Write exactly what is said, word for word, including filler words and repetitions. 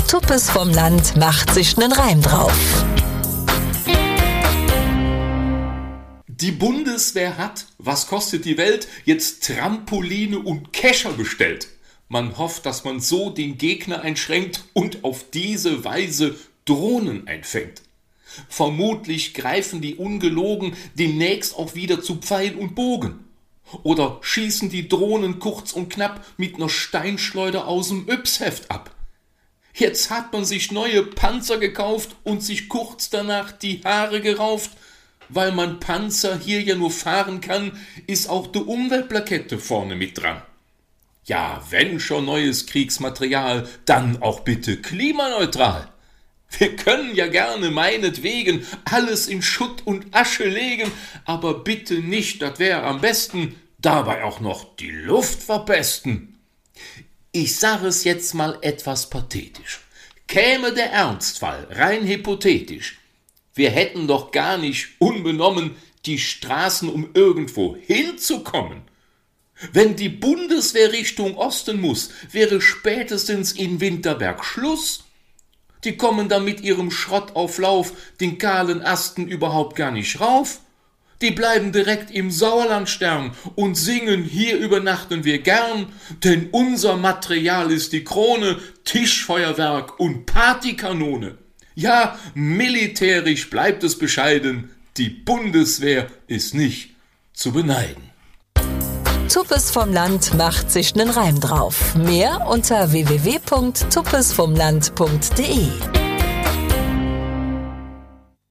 Tuppes vom Land macht sich nen Reim drauf. Die Bundeswehr hat, was kostet die Welt, jetzt Trampoline und Kescher bestellt. Man hofft, dass man so den Gegner einschränkt und auf diese Weise Drohnen einfängt. Vermutlich greifen die ungelogen demnächst auch wieder zu Pfeil und Bogen. Oder schießen die Drohnen kurz und knapp mit ner Steinschleuder aus dem Yps-Heft ab. Jetzt hat man sich neue Panzer gekauft und sich kurz danach die Haare gerauft. Weil man Panzer hier ja nur fahren kann, ist auch die Umweltplakette vorne mit dran. Ja, wenn schon neues Kriegsmaterial, dann auch bitte klimaneutral. Wir können ja gerne meinetwegen alles in Schutt und Asche legen, aber bitte nicht, das wäre am besten, dabei auch noch die Luft verpesten. Ich sage es jetzt mal etwas pathetisch. Käme der Ernstfall, rein hypothetisch, wir hätten doch gar nicht unbenommen die Straßen, um irgendwo hinzukommen. Wenn die Bundeswehr Richtung Osten muss, wäre spätestens in Winterberg Schluss. Die kommen da mit ihrem Schrottauflauf den kahlen Asten überhaupt gar nicht rauf. Die bleiben direkt im Sauerlandstern und singen, hier übernachten wir gern, denn unser Material ist die Krone, Tischfeuerwerk und Partykanone. Ja, militärisch bleibt es bescheiden, die Bundeswehr ist nicht zu beneiden. Tuppes vom Land macht sich nen Reim drauf. Mehr unter w w w punkt tuppes vom land punkt d e.